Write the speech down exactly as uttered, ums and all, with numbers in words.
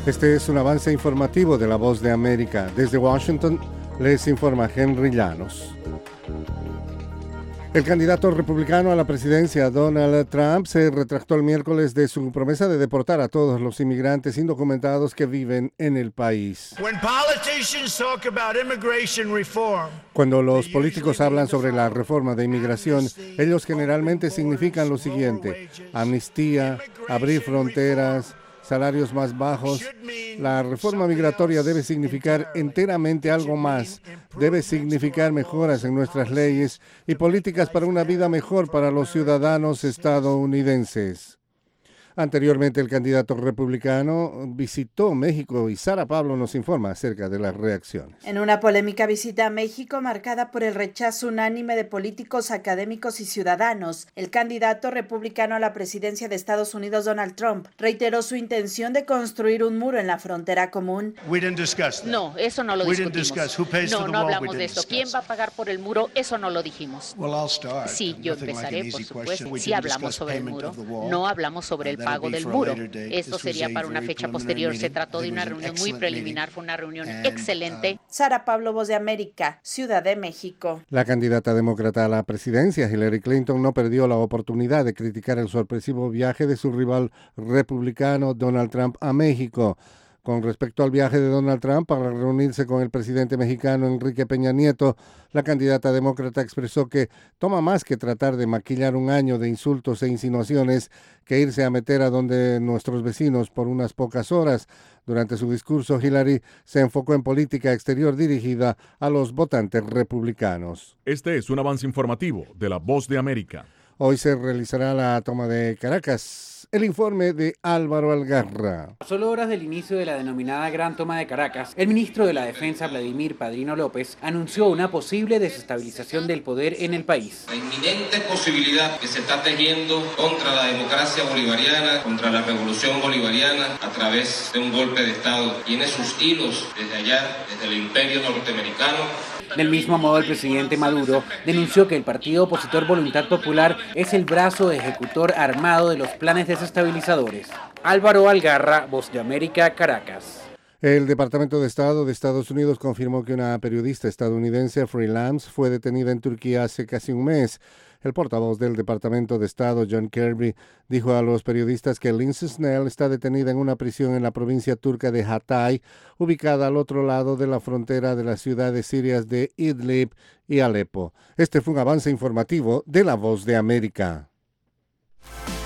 Este es un avance informativo de La Voz de América. Desde Washington les informa Henry Llanos. El candidato republicano a la presidencia, Donald Trump, se retractó el miércoles de su promesa de deportar a todos los inmigrantes indocumentados que viven en el país. Cuando los políticos hablan sobre la reforma de inmigración, ellos generalmente significan lo siguiente: amnistía, abrir fronteras, salarios más bajos. La reforma migratoria debe significar enteramente algo más. Debe significar mejoras en nuestras leyes y políticas para una vida mejor para los ciudadanos estadounidenses. Anteriormente, el candidato republicano visitó México y Sara Pablo nos informa acerca de las reacciones. En una polémica visita a México marcada por el rechazo unánime de políticos, académicos y ciudadanos, el candidato republicano a la presidencia de Estados Unidos, Donald Trump, reiteró su intención de construir un muro en la frontera común. No, eso no lo discutimos. No, no hablamos de eso. ¿Quién va a pagar por el muro? Eso no lo dijimos. Sí, yo empezaré, por supuesto. Sí hablamos sobre el muro. No hablamos sobre el pago del muro. Esto sería para una fecha posterior. Se trató de una reunión muy preliminar, fue una reunión excelente. Sara Pablo, Voz de América, Ciudad de México. La candidata demócrata a la presidencia, Hillary Clinton, no perdió la oportunidad de criticar el sorpresivo viaje de su rival republicano Donald Trump a México. Con respecto al viaje de Donald Trump para reunirse con el presidente mexicano Enrique Peña Nieto, la candidata demócrata expresó que toma más que tratar de maquillar un año de insultos e insinuaciones que irse a meter a donde nuestros vecinos por unas pocas horas. Durante su discurso, Hillary se enfocó en política exterior dirigida a los votantes republicanos. Este es un avance informativo de La Voz de América. Hoy se realizará la toma de Caracas. El informe de Álvaro Algarra. A solo horas del inicio de la denominada Gran Toma de Caracas, el ministro de la Defensa, Vladimir Padrino López, anunció una posible desestabilización del poder en el país. La inminente posibilidad que se está tejiendo contra la democracia bolivariana, contra la revolución bolivariana, a través de un golpe de Estado, tiene sus hilos desde allá, desde el imperio norteamericano. Del mismo modo, el presidente Maduro denunció que el partido opositor Voluntad Popular es el brazo ejecutor armado de los planes desestabilizadores. Álvaro Algarra, Voz de América, Caracas. El Departamento de Estado de Estados Unidos confirmó que una periodista estadounidense, Free Lambs, fue detenida en Turquía hace casi un mes. El portavoz del Departamento de Estado, John Kirby, dijo a los periodistas que Lindsay Snell está detenida en una prisión en la provincia turca de Hatay, ubicada al otro lado de la frontera de las ciudades sirias de Idlib y Alepo. Este fue un avance informativo de La Voz de América.